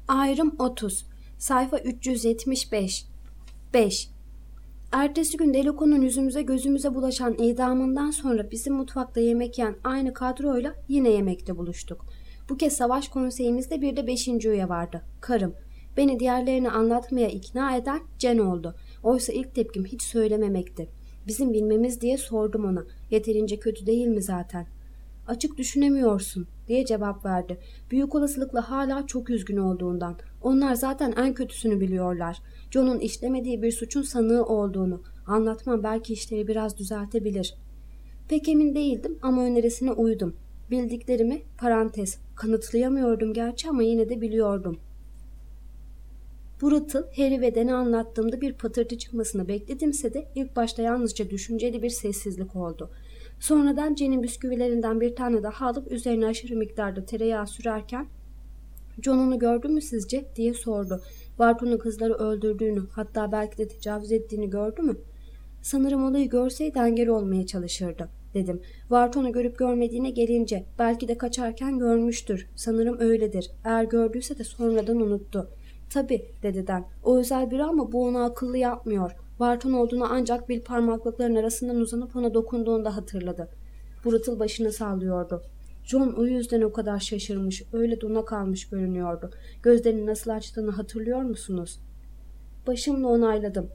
Ayrım 30. Sayfa 375. 5. Ertesi gün Deloko'nun yüzümüze gözümüze bulaşan idamından sonra bizim mutfakta yemek yiyen aynı kadroyla yine yemekte buluştuk. Bu kez savaş konseyimizde bir de 5. üye vardı. Karım. Beni diğerlerine anlatmaya ikna eden Cen oldu. Oysa ilk tepkim hiç söylememekti. Bizim bilmemiz diye sordum ona. Yeterince kötü değil mi zaten? Açık düşünemiyorsun diye cevap verdi. Büyük olasılıkla hala çok üzgün olduğundan. Onlar zaten en kötüsünü biliyorlar. John'un işlemediği bir suçun sanığı olduğunu. Anlatmam belki işleri biraz düzeltebilir. Pek emin değildim ama önerisine uydum. Bildiklerimi kanıtlayamıyordum gerçi ama yine de biliyordum. Brutal, Harry ve Dan'e anlattığımda bir patırtı çıkmasını bekledimse de ilk başta yalnızca düşünceli bir sessizlik oldu. Sonradan Jen'in bisküvilerinden bir tane daha alıp üzerine aşırı miktarda tereyağı sürerken "John onu gördü mü sizce?" diye sordu. Barton'un kızları öldürdüğünü, hatta belki de tecavüz ettiğini gördü mü? "Sanırım olayı görseydi engel olmaya çalışırdı," dedim. "Barton'u görüp görmediğine gelince belki de kaçarken görmüştür. Sanırım öyledir. Eğer gördüyse de sonradan unuttu." "Tabii," dedi Dan. "O özel biri ama bu onu akıllı yapmıyor. Barton olduğunu ancak bir parmaklıkların arasından uzanıp ona dokunduğunda hatırladı." Brutal başını sallıyordu. John o yüzden o kadar şaşırmış, öyle dona kalmış görünüyordu. Gözlerini nasıl açtığını hatırlıyor musunuz? Başımla onayladım.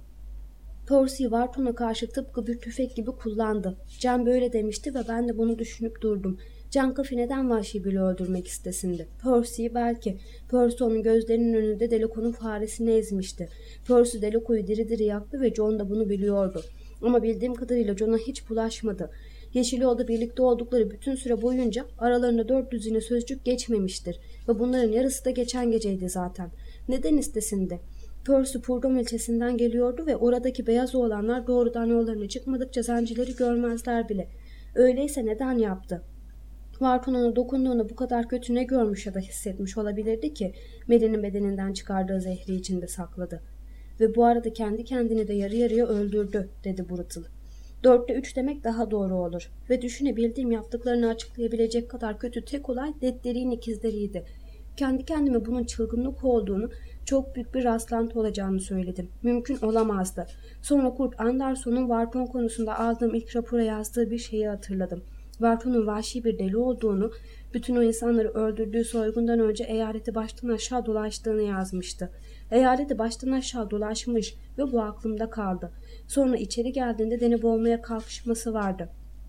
Percy Wharton'a karşı tıpkı bir tüfek gibi kullandı. Can böyle demişti ve ben de bunu düşünüp durdum. Can Coffey neden vahşi biri öldürmek istesindi? Percy'yi belki. Percy onun gözlerinin önünde Delacour'un faresini ezmişti. Percy Delacour'u diri diri yaktı ve John da bunu biliyordu. Ama bildiğim kadarıyla John'a hiç bulaşmadı. Yeşil Yolda birlikte oldukları bütün süre boyunca aralarında 400 sözcük geçmemiştir. Ve bunların yarısı da geçen geceydi zaten. Neden istesindi? Percy Purdom ilçesinden geliyordu ve oradaki beyaz oğlanlar doğrudan yollarına çıkmadıkça zencileri görmezler bile. Öyleyse neden yaptı? Wharton ona dokunduğunda bu kadar kötü ne görmüş ya da hissetmiş olabilirdi ki Mary'nin bedeninden çıkardığı zehri içinde sakladı. Ve bu arada kendi kendini de yarı yarıya öldürdü, dedi Brutal. 4'te 3 demek daha doğru olur. Ve düşünebildiğim yaptıklarını açıklayabilecek kadar kötü tek olay Deadler'in ikizleriydi. Kendi kendime bunun çılgınlık olduğunu, çok büyük bir rastlantı olacağını söyledim. Mümkün olamazdı. Sonra Kurt Anderson'un Wharton konusunda aldığım ilk rapora yazdığı bir şeyi hatırladım. Wharton'un vahşi bir deli olduğunu, bütün o insanları öldürdüğü soygundan önce eyaleti baştan aşağı dolaştığını yazmıştı. Eyaleti baştan aşağı dolaşmış ve bu aklımda kaldı. Sonra içeri geldiğinde Dan'i boğmaya kalkışması vardı.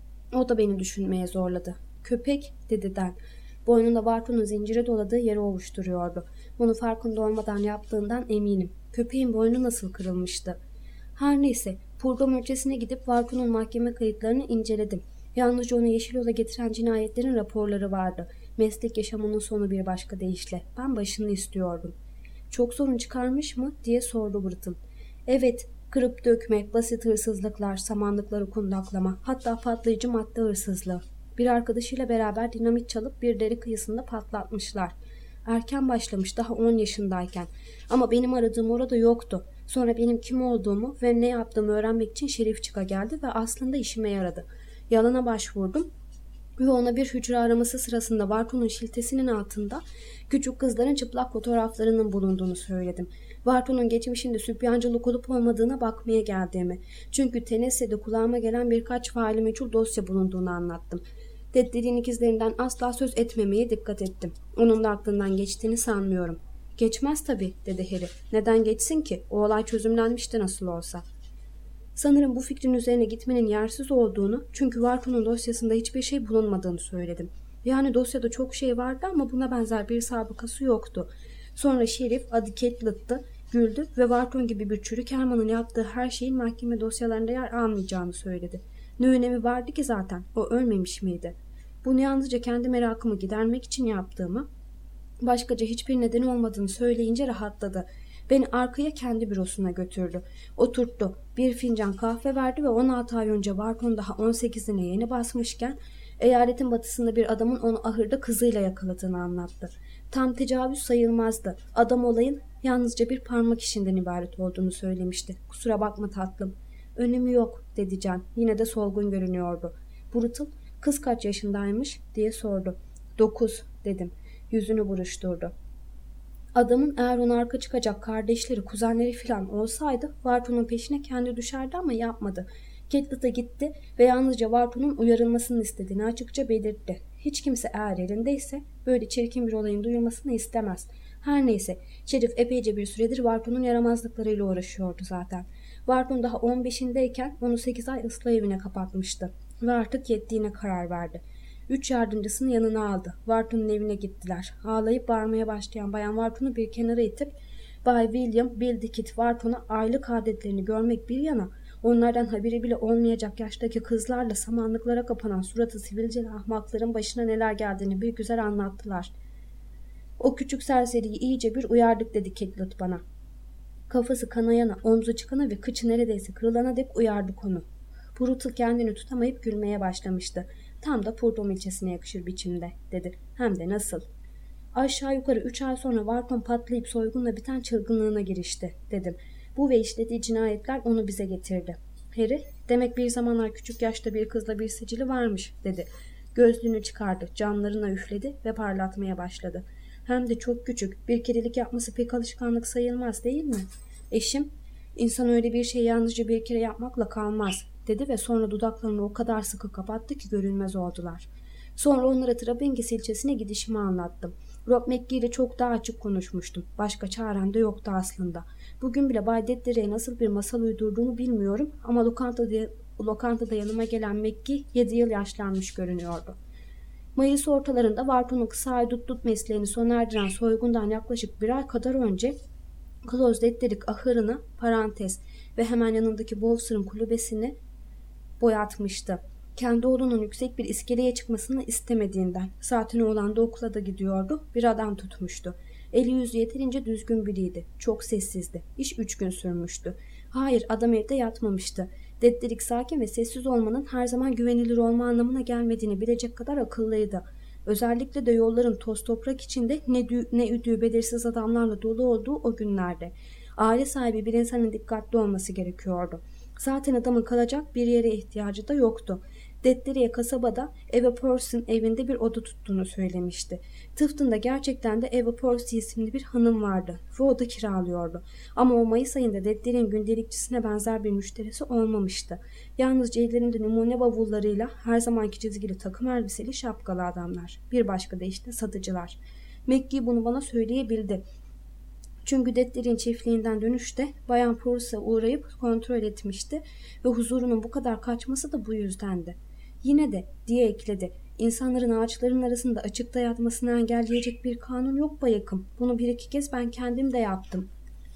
O da beni düşünmeye zorladı. "Köpek," dedi Dan. Boynunda Wharton'un zincire doladığı yeri ovuşturuyordu. Bunu farkında olmadan yaptığından eminim. Köpeğin boynu nasıl kırılmıştı? Her neyse, Purdom ülkesine gidip Wharton'un mahkeme kayıtlarını inceledim. Yalnızca onu Yeşil Yol'a getiren cinayetlerin raporları vardı. Meslek yaşamının sonu bir başka deyişle. Ben başını istiyordum. "Çok sorun çıkarmış mı?" diye sordu Brutal. "Evet, kırıp dökme, basit hırsızlıklar, samanlıkları kundaklama, hatta patlayıcı madde hırsızlığı. Bir arkadaşıyla beraber dinamit çalıp bir dere kıyısında patlatmışlar. Erken başlamış, daha 10 yaşındayken. Ama benim aradığım orada yoktu. Sonra benim kim olduğumu ve ne yaptığımı öğrenmek için Şerif Çık'a geldi ve aslında işime yaradı. Yalana başvurdum ve ona bir hücre araması sırasında Wharton'un şiltesinin altında küçük kızların çıplak fotoğraflarının bulunduğunu söyledim. Wharton'un geçmişinde sübyancılık olup olmadığına bakmaya geldiğimi, çünkü Tennessee'de kulağıma gelen birkaç faili meçhul dosya bulunduğunu anlattım. Ted'lerin ikizlerinden asla söz etmemeye dikkat ettim. Onun da aklından geçtiğini sanmıyorum. "Geçmez tabii," dedi Harry. "Neden geçsin ki? O olay çözümlenmişti nasıl olsa." Sanırım bu fikrin üzerine gitmenin yersiz olduğunu, çünkü Wharton'un dosyasında hiçbir şey bulunmadığını söyledim. Yani dosyada çok şey vardı ama buna benzer bir sabıkası yoktu. Sonra Şerif, adı Catlett, güldü ve Wharton gibi bir çürük Herman'ın yaptığı her şeyin mahkeme dosyalarında yer almayacağını söyledi. Ne önemi vardı ki zaten? O ölmemiş miydi? Bunu yalnızca kendi merakımı gidermek için yaptığımı, başkaca hiçbir neden olmadığını söyleyince rahatladı. Beni arkaya kendi bürosuna götürdü. Oturttu. Bir fincan kahve verdi ve 16 ay önce Wharton daha 18'ine yeni basmışken eyaletin batısında bir adamın onu ahırda kızıyla yakaladığını anlattı. Tam tecavüz sayılmazdı. Adam olayın yalnızca bir parmak işinden ibaret olduğunu söylemişti. "Kusura bakma tatlım." "Önemi yok," dedi Can. Yine de solgun görünüyordu. Brutal, "Kız kaç yaşındaymış?" diye sordu. 9, dedim. Yüzünü buruşturdu. Adamın eğer ona arka çıkacak kardeşleri, kuzenleri filan olsaydı Varto'nun peşine kendi düşerdi ama yapmadı. Catelyn'a gitti ve yalnızca Varto'nun uyarılmasını istediğini açıkça belirtti. Hiç kimse eğer elindeyse böyle çirkin bir olayın duyulmasını istemez. Her neyse, Şerif epeyce bir süredir Varto'nun yaramazlıklarıyla uğraşıyordu zaten. Varton daha 15'indeyken onu 8 ay ıslah evine kapatmıştı ve artık yettiğine karar verdi. 3 yardımcısını yanına aldı. Varton'un evine gittiler. Ağlayıp bağırmaya başlayan Bayan Varton'u bir kenara itip Bay William, Bill Dickit Varton'a aylık adetlerini görmek bir yana onlardan haberi bile olmayacak yaştaki kızlarla samanlıklara kapanan suratı sivilceli ahmakların başına neler geldiğini bir güzel anlattılar. O küçük serseriyi iyice bir uyardık dedi Catelyn bana. Kafası kanayana, omzu çıkana ve kıçı neredeyse kırılana dek uyardık onu. Brutal kendini tutamayıp gülmeye başlamıştı. Tam da Purdom ilçesine yakışır biçimde dedi. Hem de nasıl. Aşağı yukarı 3 ay sonra Varton patlayıp soygunla biten çılgınlığına girişti dedim. Bu ve işlediği cinayetler onu bize getirdi. Harry, demek bir zamanlar küçük yaşta bir kızla bir sicili varmış dedi. Gözlüğünü çıkardı, camlarına üfledi ve parlatmaya başladı. Hem de çok küçük, bir kerelik yapması pek alışkanlık sayılmaz değil mi? Eşim, insan öyle bir şey yalnızca bir kere yapmakla kalmaz dedi ve sonra dudaklarını o kadar sıkı kapattı ki görünmez oldular. Sonra onlara Trabengis ilçesine gidişimi anlattım. Rob McGee ile çok daha açık konuşmuştum. Başka çarem de yoktu aslında. Bugün bile Bay Dedler'e nasıl bir masal uydurduğumu bilmiyorum ama lokantada yanıma gelen McGee 7 yıl yaşlanmış görünüyordu. Mayıs ortalarında Varton'un kısa haydutlut mesleğini sona erdiren soygundan yaklaşık bir ay kadar önce Close Dedderik ahırını parantez ve hemen yanındaki Bowser'ın kulübesini boyatmıştı. Kendi oğlunun yüksek bir iskeleye çıkmasını istemediğinden saatine olan da okula da gidiyordu. Bir adam tutmuştu. Eli yüzü yeterince düzgün biriydi. Çok sessizdi. İş 3 gün sürmüştü. Hayır, adam evde yatmamıştı. Dedderik sakin ve sessiz olmanın her zaman güvenilir olma anlamına gelmediğini bilecek kadar akıllıydı. Özellikle de yolların toz toprak içinde ne üdüğü belirsiz adamlarla dolu olduğu o günlerde. Aile sahibi bir insanın dikkatli olması gerekiyordu. Zaten adamın kalacak bir yere ihtiyacı da yoktu. Dedleriye kasabada Eva Percy'nin evinde bir oda tuttuğunu söylemişti. Tıfton'da gerçekten de Eva Percy isimli bir hanım vardı ve o da kiralıyordu. Ama o Mayıs ayında Dedler'in gündelikçisine benzer bir müşterisi olmamıştı. Yalnızca ellerinde numune bavullarıyla her zamanki çizgili takım elbiseli şapkalı adamlar. Bir başka da işte satıcılar. McGee bunu bana söyleyebildi. Çünkü Dedler'in çiftliğinden dönüşte Bayan Percy'e uğrayıp kontrol etmişti ve huzurunun bu kadar kaçması da bu yüzdendi. Yine de diye ekledi. İnsanların ağaçların arasında açıkta yatmasını engelleyecek bir kanun yok bayakım. Bunu bir iki kez ben kendim de yaptım.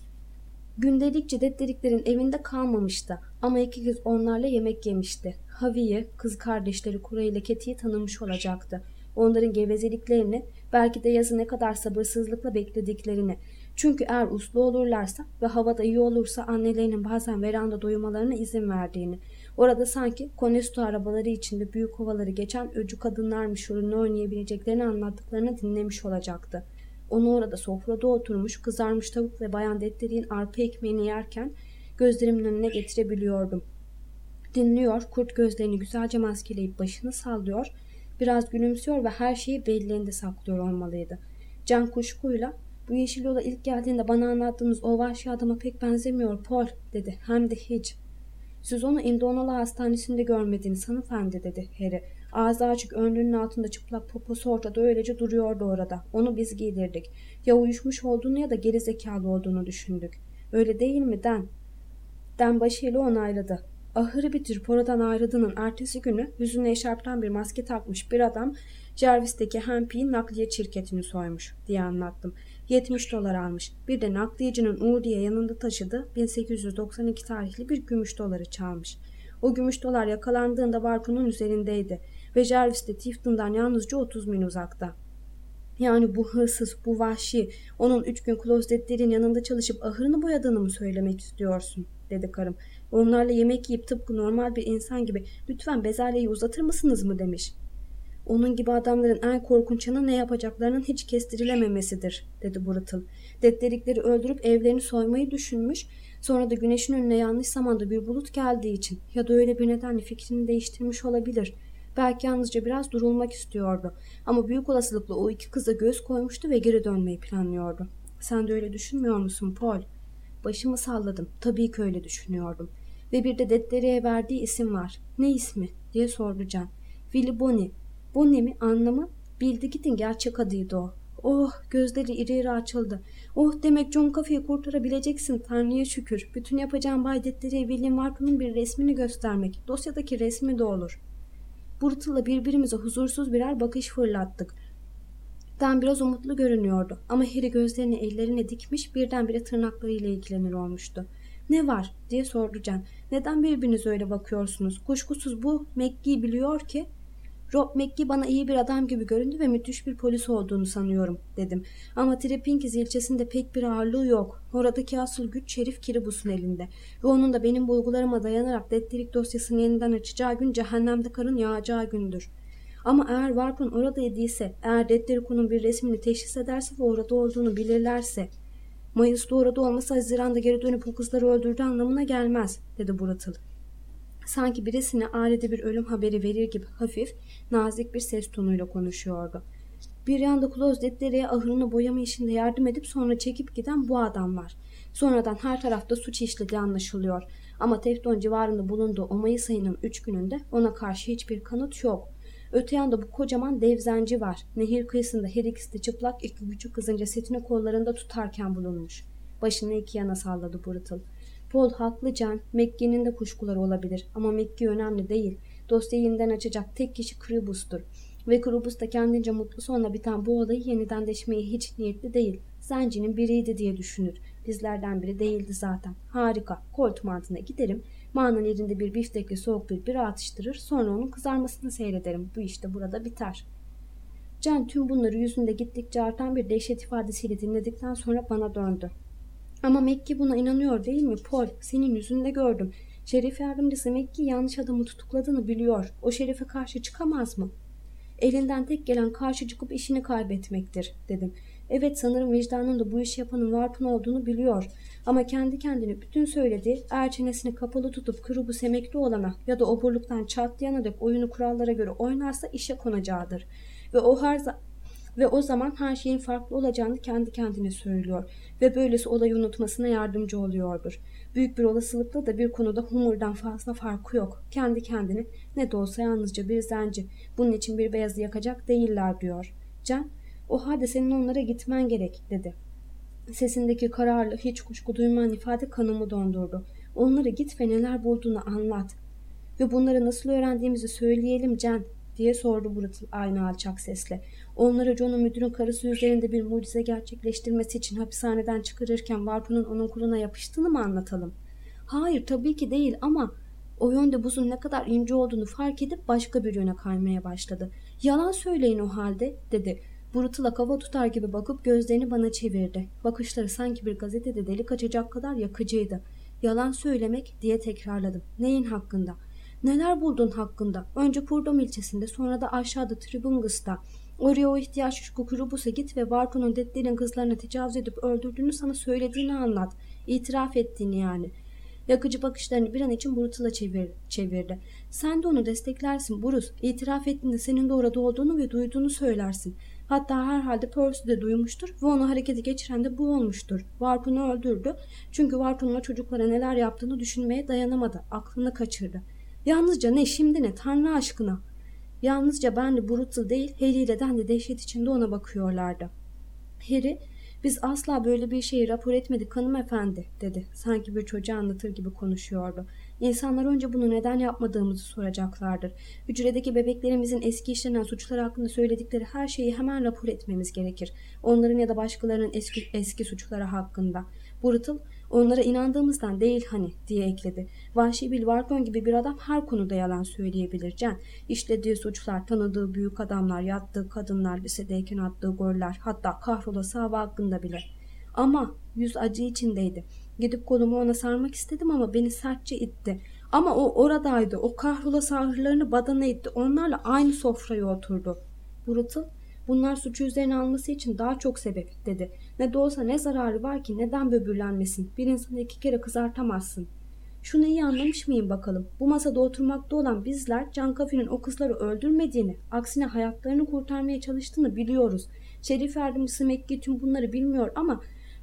Gündelikçe Dedleriklerin evinde kalmamıştı ama 2 kez onlarla yemek yemişti. Havi'yi, kız kardeşleri Kura ile Keti'yi tanımış olacaktı. Onların gevezeliklerini, belki de yazı ne kadar sabırsızlıkla beklediklerini. Çünkü eğer uslu olurlarsa ve havada iyi olursa annelerinin bazen veranda doyumalarına izin verdiğini. Orada sanki Konesto arabaları içinde büyük kovaları geçen öcü kadınlarmış rolünü oynayabileceklerini anlattıklarını dinlemiş olacaktı. Onu orada sofrada oturmuş kızarmış tavuk ve Bayan Dedlerik'in arpa ekmeğini yerken gözlerimin önüne getirebiliyordum. Dinliyor, kurt gözlerini güzelce maskeleyip başını sallıyor, biraz gülümsüyor ve her şeyi belleğinde saklıyor olmalıydı. Can kuşkuyla, "Bu yeşil yola ilk geldiğinde bana anlattığınız o vahşi adama pek benzemiyor Paul," dedi. "Hem de hiç." "Siz onu Indianola hastanesinde görmediniz hanımefendi," dedi Harry. "Ağzı açık, önlüğünün altında çıplak poposu ortada öylece duruyordu orada. Onu biz giydirdik. Ya uyuşmuş olduğunu ya da geri zekalı olduğunu düşündük. Öyle değil mi Dan?" Dan başıyla onayladı. Ahırı bitirip oradan ayrıldığının ertesi günü yüzüne eşarptan bir maske takmış bir adam Jarvis'teki Hempy'in nakliye şirketini soymuş diye anlattım. $70 almış. Bir de nakliyecinin Uğur diye yanında taşıdığı 1892 tarihli bir gümüş doları çalmış. O gümüş dolar yakalandığında Varton'un üzerindeydi ve Jarvis de Tifton'dan yalnızca 30 mil uzakta. "Yani bu hırsız, bu vahşi, onun 3 gün klozetlerin yanında çalışıp ahırını boyadığını mı söylemek istiyorsun?" dedi karım. "Onlarla yemek yiyip tıpkı normal bir insan gibi 'Lütfen bezelyeyi uzatır mısınız?' mı demiş. Onun gibi adamların en korkunç yanı ne yapacaklarının hiç kestirilememesidir," dedi Brutal. "Dedlerikleri öldürüp evlerini soymayı düşünmüş, sonra da güneşin önüne yanlış zamanda bir bulut geldiği için ya da öyle bir nedenle fikrini değiştirmiş olabilir. Belki yalnızca biraz durulmak istiyordu ama büyük olasılıkla o 2 kıza göz koymuştu ve geri dönmeyi planlıyordu. Sen de öyle düşünmüyor musun Paul? Başımı salladım. Tabii ki öyle düşünüyordum. Ve bir de Detteri'ye verdiği isim var. Ne ismi? Diye sordu Can. Willy Bonney. Bonney mi? Anlamı? Bildi gidin, gerçek adıydı o. Oh, gözleri iri iri açıldı. Oh, demek John Coffey'i kurtarabileceksin, Tanrı'ya şükür. Bütün yapacağım Bay Detteri'ye William Wharton'un bir resmini göstermek. Dosyadaki resmi de olur. Burt'la birbirimize huzursuz birer bakış fırlattık. Dan biraz umutlu görünüyordu ama Harry gözlerini ellerine dikmiş, birdenbire tırnaklarıyla ilgilenir olmuştu. "Ne var?" diye sordu Can. "Neden birbirinize öyle bakıyorsunuz? Kuşkusuz bu McGee biliyor ki..." "Rob McGee bana iyi bir adam gibi göründü ve müthiş bir polis olduğunu sanıyorum," dedim. "Ama Trepinkiz ilçesinde pek bir ağırlığı yok. Oradaki asıl güç Şerif Kiribus'un elinde. Ve onun da benim bulgularıma dayanarak detterik dosyasını yeniden açacağı gün cehennemde karın yağacağı gündür. Ama eğer Wharton orada idiyse, eğer Detteriko'nun bir resmini teşhis ederse ve orada olduğunu bilirlerse..." "Mayıs'ta orada olması Haziran'da geri dönüp o kızları öldürdüğü anlamına gelmez," dedi Brattle. Sanki birisine ailede bir ölüm haberi verir gibi hafif, nazik bir ses tonuyla konuşuyordu. "Bir yanda Closet'lere ahırını boyama işinde yardım edip sonra çekip giden bu adam var. Sonradan her tarafta suç işlediği anlaşılıyor. Ama Tefton civarında bulunduğu o Mayıs ayının 3 gününde ona karşı hiçbir kanıt yok. Öte yanda bu kocaman dev zenci var. Nehir kıyısında her ikisi de çıplak, iki küçük kızın cesetini kollarında tutarken bulunmuş." Başını iki yana salladı Brattle. "Paul haklı Can. McGee'nin de kuşkuları olabilir. Ama McGee önemli değil. Dosyayı yeniden açacak tek kişi Kiribus'tur. Ve Kiribus da kendince mutlu sonla biten bu olayı yeniden deşmeye hiç niyetli değil. Zencinin biriydi diye düşünür. Bizlerden biri değildi zaten. Harika. Colt mantığına giderim. Mağanın yerinde bir biftekle soğuk bir bira atıştırır. Sonra onun kızarmasını seyrederim. Bu işte burada biter." Can tüm bunları yüzünde gittikçe artan bir dehşet ifadesiyle dinledikten sonra bana döndü. "Ama McGee buna inanıyor değil mi Paul? Senin yüzünde gördüm. Şerif yardımcısı McGee yanlış adamı tutukladığını biliyor. O Şerif'e karşı çıkamaz mı?" "Elinden tek gelen karşı çıkıp işini kaybetmektir," dedim. "Evet, sanırım vicdanın da bu işi yapanın Wharton olduğunu biliyor. Ama kendi kendine bütün söylediği, eğer çenesini kapalı tutup Kiribus emekli olana ya da oburluktan çatlayana dek oyunu kurallara göre oynarsa işe konacağıdır. Ve o zaman her şeyin farklı olacağını kendi kendine söylüyor ve böylesi olayı unutmasına yardımcı oluyordur. Büyük bir olasılıkla da bir konuda Homer'dan fazla farkı yok. Kendi kendine ne de olsa yalnızca bir zenci. Bunun için bir beyazı yakacak değiller," diyor. Can, "O halde senin onlara gitmen gerek," dedi. Sesindeki kararlı, hiç kuşku duymayan ifade kanımı dondurdu. "Onlara git ve neler bulduğunu anlat." "Ve bunları nasıl öğrendiğimizi söyleyelim Can," diye sordu Brattle aynı alçak sesle. "Onlara John'un müdürün karısı üzerinde bir mucize gerçekleştirmesi için hapishaneden çıkarırken Wharton'un onun kuluna yapıştığını mı anlatalım?" "Hayır, tabii ki değil ama..." O yönde buzun ne kadar ince olduğunu fark edip başka bir yöne kaymaya başladı. "Yalan söyleyin o halde," dedi. Brutal'a kafa tutar gibi bakıp gözlerini bana çevirdi. Bakışları sanki bir gazetede delik açacak kadar yakıcıydı. "Yalan söylemek," diye tekrarladım. "Neyin hakkında?" "Neler buldun hakkında? Önce Purdom ilçesinde, sonra da aşağıda Tribungus'ta. Oraya o ihtiyaç Kiribus'a git ve Wharton'un Detler'in kızlarına tecavüz edip öldürdüğünü sana söylediğini anlat. İtiraf ettiğini yani." Yakıcı bakışlarını bir an için Brutal'a çevirdi. "Sen de onu desteklersin Bruce. İtiraf ettiğinde senin de orada olduğunu ve duyduğunu söylersin. Hatta herhalde Percy de duymuştur ve onu harekete geçiren de bu olmuştur. Wharton'u öldürdü. Çünkü Wharton'un çocuklara neler yaptığını düşünmeye dayanamadı. Aklını kaçırdı. Yalnızca ne, şimdi ne, Tanrı aşkına?" Yalnızca ben de Brutal değil, Harry ile Dan de dehşet içinde ona bakıyorlardı. Harry, "Biz asla böyle bir şeyi rapor etmedik hanımefendi," dedi. Sanki bir çocuğa anlatır gibi konuşuyordu. "İnsanlar önce bunu neden yapmadığımızı soracaklardır. Hücredeki bebeklerimizin eski işlenen suçlar hakkında söyledikleri her şeyi hemen rapor etmemiz gerekir. Onların ya da başkalarının eski suçları hakkında." Brutal, "Onlara inandığımızdan değil hani," diye ekledi. "Vahşi Bill Wharton gibi bir adam her konuda yalan söyleyebilir Can. İşlediği suçlar, tanıdığı büyük adamlar, yattığı kadınlar, lisedeyken attığı goller, hatta kahrolası hava hakkında bile. Ama..." Yüz acı içindeydi. "Gidip kolumu ona sarmak istedim ama beni sertçe itti. Ama o oradaydı. O kahrolası ahırlarını badana itti. Onlarla aynı sofraya oturdu." Brutal, "Bunlar suçu üzerine alması için daha çok sebep," dedi. "Ne de olsa ne zararı var ki, neden böbürlenmesin? Bir insanı 2 kere kızartamazsın." "Şunu iyi anlamış mıyım bakalım? Bu masada oturmakta olan bizler John Coffey'nin o kızları öldürmediğini, aksine hayatlarını kurtarmaya çalıştığını biliyoruz. Şerif yardımcısı McGee tüm bunları bilmiyor ama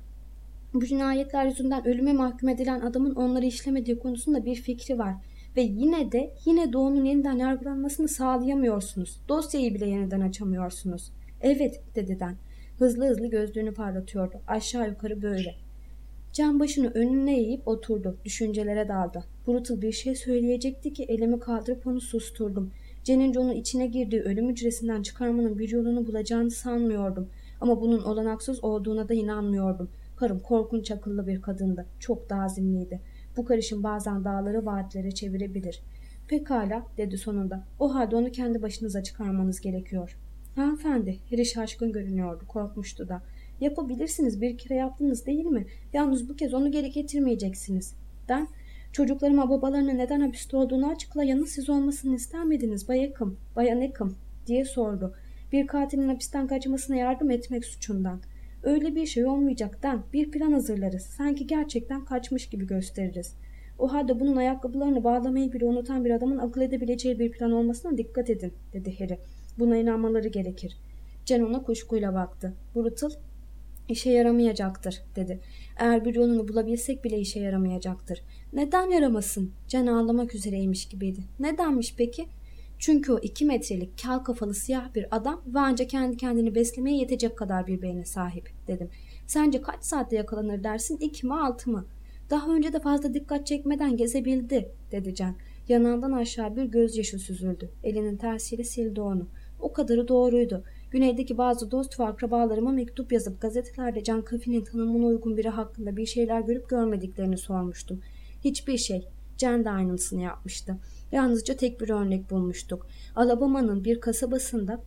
Bu cinayetler yüzünden ölüme mahkum edilen adamın onları işlemediği konusunda bir fikri var. Ve yine de onun yeniden yargılanmasını sağlayamıyorsunuz. Dosyayı bile yeniden açamıyorsunuz. Evet, dedi Dan. Hızlı hızlı gözlüğünü parlatıyordu. Aşağı yukarı böyle. Can başını önüne eğip oturdu. Düşüncelere daldı. Brutal bir şey söyleyecekti ki elimi kaldırıp onu susturdum. Cen'in John'un içine girdiği ölüm hücresinden çıkarmanın bir yolunu bulacağını sanmıyordum. Ama bunun olanaksız olduğuna da inanmıyordum. Karım korkunç akıllı bir kadındı. Çok da azimliydi. Bu karışım bazen dağları vaatlere çevirebilir. Pekala, dedi sonunda. O halde onu kendi başınıza çıkarmanız gerekiyor. Hanımefendi, Harry şaşkın görünüyordu. Korkmuştu da. Yapabilirsiniz, bir kere yaptınız değil mi? Yalnız bu kez onu geri getirmeyeceksiniz. Ben, çocuklarıma babalarının neden hapiste olduğunu açıklayanın siz olmasını ister miydiniz Bayan Eckham diye sordu. Bir katilin hapisten kaçmasına yardım etmek suçundan. Öyle bir şey olmayacak Dan. Bir plan hazırlarız. Sanki gerçekten kaçmış gibi gösteririz. O halde bunun ayakkabılarını bağlamayı bile unutan bir adamın akıl edebileceği bir plan olmasına dikkat edin, dedi Harry. Buna inanmaları gerekir. Jen ona kuşkuyla baktı. Brutal, İşe yaramayacaktır, dedi. Eğer bir yolunu bulabilsek bile işe yaramayacaktır. Neden yaramasın? Can ağlamak üzereymiş gibiydi. Nedenmiş peki? Çünkü o 2 metrelik kel kafalı siyah bir adam ve ancak kendi kendini beslemeye yetecek kadar bir beyne sahip, dedim. Sence kaç saatte yakalanır dersin? 2 mi 6 mı? Daha önce de fazla dikkat çekmeden gezebildi, dedi Can. Yanağından aşağı bir gözyaşı süzüldü. Elinin tersiyle sildi onu. O kadarı doğruydu. Güneydeki bazı dost ve akrabalarıma mektup yazıp gazetelerde Can Kafi'nin tanımına uygun biri hakkında bir şeyler görüp görmediklerini sormuştum. Hiçbir şey. Can da aynısını yapmıştı. Yalnızca tek bir örnek bulmuştuk. Alabama'nın bir kasabasında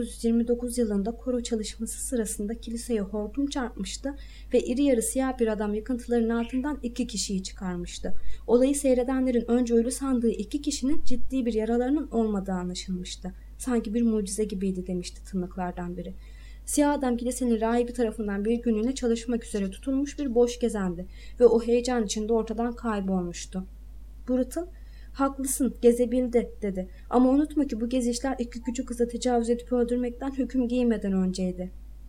1929 yılında koro çalışması sırasında kiliseye hortum çarpmıştı ve iri yarı siyah bir adam yıkıntıların altından 2 kişiyi çıkarmıştı. Olayı seyredenlerin önce ölü sandığı 2 kişinin ciddi bir yaralarının olmadığı anlaşılmıştı. Sanki bir mucize gibiydi, demişti tırnaklardan biri. Siyah adam kilisenin rahibi tarafından bir günlüğüne çalışmak üzere tutulmuş bir boş gezendi ve o heyecan içinde ortadan kaybolmuştu. Brutal, haklısın, gezebildi, dedi. Ama unutma ki bu gezişler 2 küçük kıza tecavüz edip öldürmekten hüküm giymeden önceydi.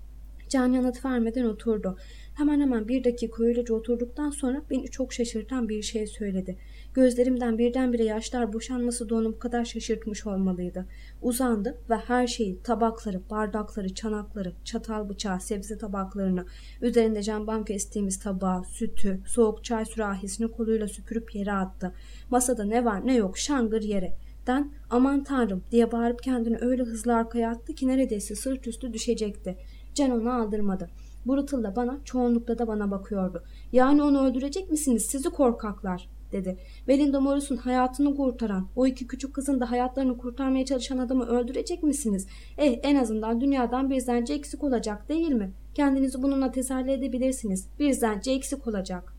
Can yanıt vermeden oturdu. Hemen hemen 1 dakika öylece oturduktan sonra beni çok şaşırtan bir şey söyledi. Gözlerimden birdenbire yaşlar boşanması da onu bu kadar şaşırtmış olmalıydı. Uzandı ve her şeyi, tabakları, bardakları, çanakları, çatal bıçağı, sebze tabaklarını, üzerinde jambon kestiğimiz tabağı, sütü, soğuk çay sürahisini koluyla süpürüp yere attı. Masada ne var ne yok şangır yere. Den aman tanrım diye bağırıp kendini öyle hızlı arkaya attı ki neredeyse sırt üstü düşecekti. Can onu aldırmadı. Brutal da bana, çoğunlukla da bana bakıyordu. Yani onu öldürecek misiniz sizi korkaklar, dedi. Belinda Morris'un hayatını kurtaran, o 2 küçük kızın da hayatlarını kurtarmaya çalışan adamı öldürecek misiniz? En azından dünyadan bir zence eksik olacak değil mi? Kendinizi bununla teselli edebilirsiniz. Bir zence eksik olacak.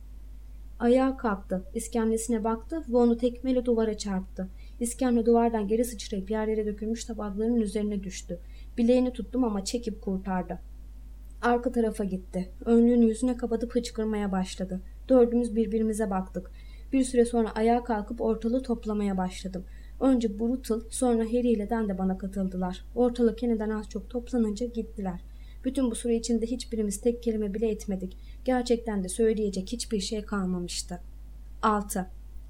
Ayağa kalktı, iskemlesine baktı ve onu tekmeyle duvara çarptı. İskemle duvardan geri sıçrayıp yerlere dökülmüş tabakların üzerine düştü. Bileğini tuttum ama çekip kurtardı. Arka tarafa gitti. Önlüğünü yüzüne kapatıp hıçkırmaya başladı. 4'ümüz birbirimize baktık. Bir süre sonra ayağa kalkıp ortalığı toplamaya başladım. Önce Brutal, sonra Harry ile Dan de bana katıldılar. Ortalık yeniden az çok toplanınca gittiler. Bütün bu süre içinde hiçbirimiz tek kelime bile etmedik. Gerçekten de söyleyecek hiçbir şey kalmamıştı. 6.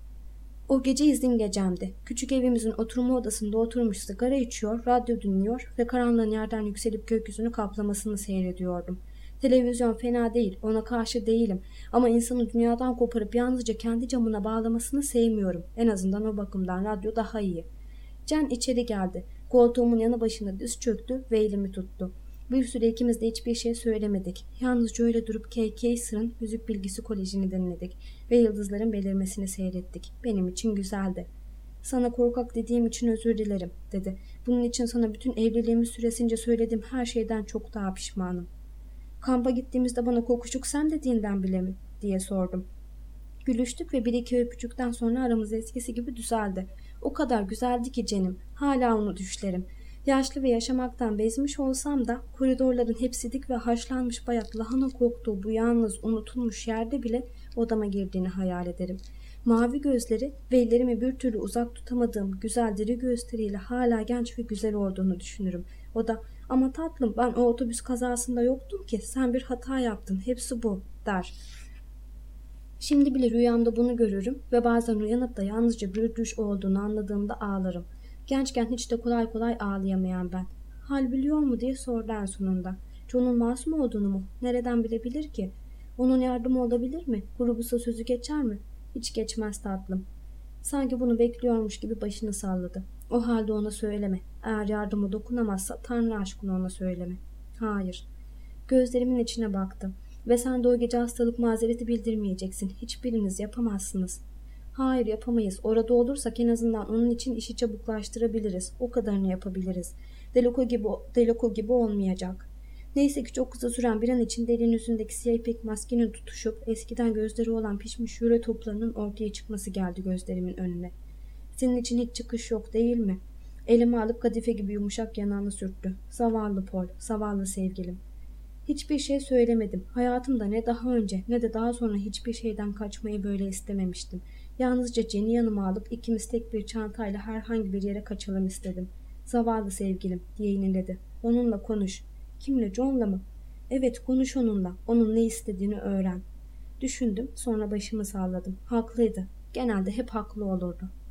O gece izin gecemdi. Küçük evimizin oturma odasında oturmuş sigara içiyor, radyo dinliyor ve karanlığın yerden yükselip gökyüzünü kaplamasını seyrediyordum. Televizyon fena değil, ona karşı değilim ama insanı dünyadan koparıp yalnızca kendi camına bağlamasını sevmiyorum. En azından o bakımdan radyo daha iyi. Can içeri geldi. Koltuğumun yanı başında diz çöktü ve elimi tuttu. Bir süre ikimiz de hiçbir şey söylemedik. Yalnızca öyle durup Kay Kayser'ın Müzik Bilgisi Koleji'ni dinledik ve yıldızların belirmesini seyrettik. Benim için güzeldi. Sana korkak dediğim için özür dilerim, dedi. Bunun için sana bütün evliliğimiz süresince söylediğim her şeyden çok daha pişmanım. Kampa gittiğimizde bana kokuşuk sen dediğinden bile mi, diye sordum. Gülüştük ve 1-2 öpücükten sonra aramız eskisi gibi düzeldi. O kadar güzeldi ki Cen'im, hala onu düşlerim. Yaşlı ve yaşamaktan bezmiş olsam da koridorların hepsi dik ve haşlanmış bayat lahana koktuğu bu yalnız unutulmuş yerde bile odama girdiğini hayal ederim. Mavi gözleri ve ellerimi bir türlü uzak tutamadığım güzel diri gösteriyle hala genç ve güzel olduğunu düşünürüm. O da ama tatlım ben o otobüs kazasında yoktum ki sen bir hata yaptın hepsi bu der. Şimdi bile rüyamda bunu görürüm ve bazen uyanıp da yalnızca bir düş olduğunu anladığımda ağlarım. Gençken hiç de kolay kolay ağlayamayan ben. Hal biliyor mu diye sordu en sonunda. John'un masum olduğunu mu? Nereden bilebilir ki? Onun yardımı olabilir mi? Grubusa sözü geçer mi? Hiç geçmez tatlım. Sanki bunu bekliyormuş gibi başını salladı. O halde ona söyleme. Eğer yardımı dokunamazsa Tanrı aşkına ona söyleme. Hayır. Gözlerimin içine baktı. Ve sen de o gece hastalık mazereti bildirmeyeceksin. Hiçbiriniz yapamazsınız. Hayır, yapamayız. Orada olursak en azından onun için işi çabuklaştırabiliriz. O kadarını yapabiliriz. Deloko gibi olmayacak. Neyse ki çok kısa süren bir an için delinin yüzündeki siyah ipek maskenin tutuşup eskiden gözleri olan pişmiş yüre toplarının ortaya çıkması geldi gözlerimin önüne. Senin için hiç çıkış yok değil mi? Elimi alıp kadife gibi yumuşak yanağını sürttü. Zavallı Paul, zavallı sevgilim. Hiçbir şey söylemedim. Hayatımda ne daha önce ne de daha sonra hiçbir şeyden kaçmayı böyle istememiştim. Yalnızca Jen'i yanıma alıp ikimiz tek bir çantayla herhangi bir yere kaçalım istedim. Zavallı sevgilim diye iniledi. Onunla konuş. Kimle, John'la mı? Evet, konuş onunla. Onun ne istediğini öğren. Düşündüm, sonra başımı salladım. Haklıydı. Genelde hep haklı olurdu.